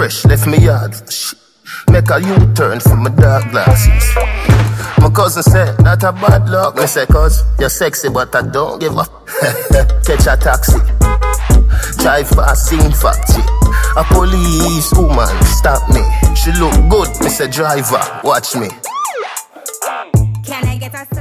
fresh, left me yard. Make a U-turn for my dark glasses. My cousin said, that a bad luck. Me say, cause you're sexy, but I don't give up. Catch a taxi, drive past scene factory. A police woman stop me. She look good, me say, driver, watch me. Can I get a